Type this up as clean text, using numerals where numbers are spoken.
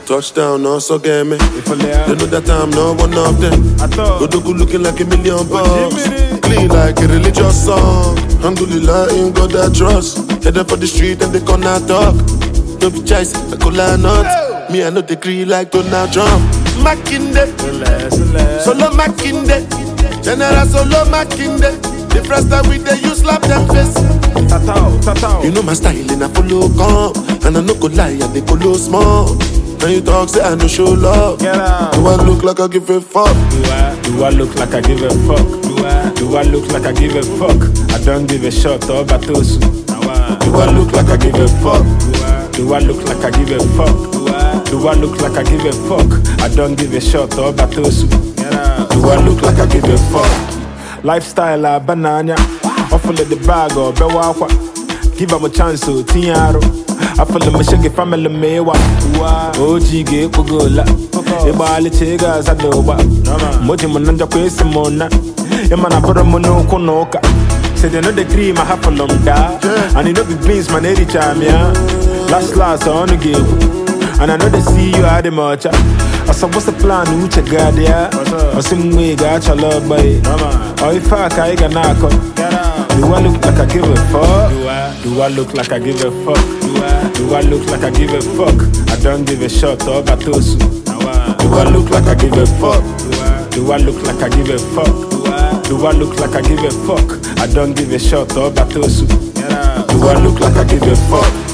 Touchdown, also get me. They know that I'm not one of them. Godoku looking like $1 million. Clean like a religious song. Alhamdulillah, in God I trust. Headed for the street and they corner talk. No be choice, I call her not. Me, I know the green like Donald Trump. Makinde, solo Makinde. General solo Makinde. The first time we they use slap them face. You know my style and I follow come. And I no go lie and they follow small. When you talk say I no show love. Do I look like I give a fuck? Do I look like I give a fuck? Do I look like I give a fuck? I don't give a shot or batosu. Do I look like I give a fuck? Do I look like I give a fuck? Do I look like I give a fuck? I don't give a shot or batosu. Do I look like I give a fuck? Lifestyle banana. Offer the bag or bewakwa. Give them a chance to tiaro. I feel the machine family mewa. OG get Pugola. Ibali Chigas Adoba. Mojimananja Quesimona. Emana Poromono Konoka. Say they know the cream I have for long da. And you know the beans man every time, yeah. Last on the game. And I know they see you at the marcha. I said, what's the plan? Which I got there? I some way got your love, boy. Or if I can knock on. Do I look like I give a fuck? Do I look like I give a fuck? Do I look like I give a fuck? I don't give a shot or batosu. Do I look like I give a fuck? Do I look like I give a fuck? Do I look like I give a fuck? I don't give a shot or batosu. Do I look like I give a fuck?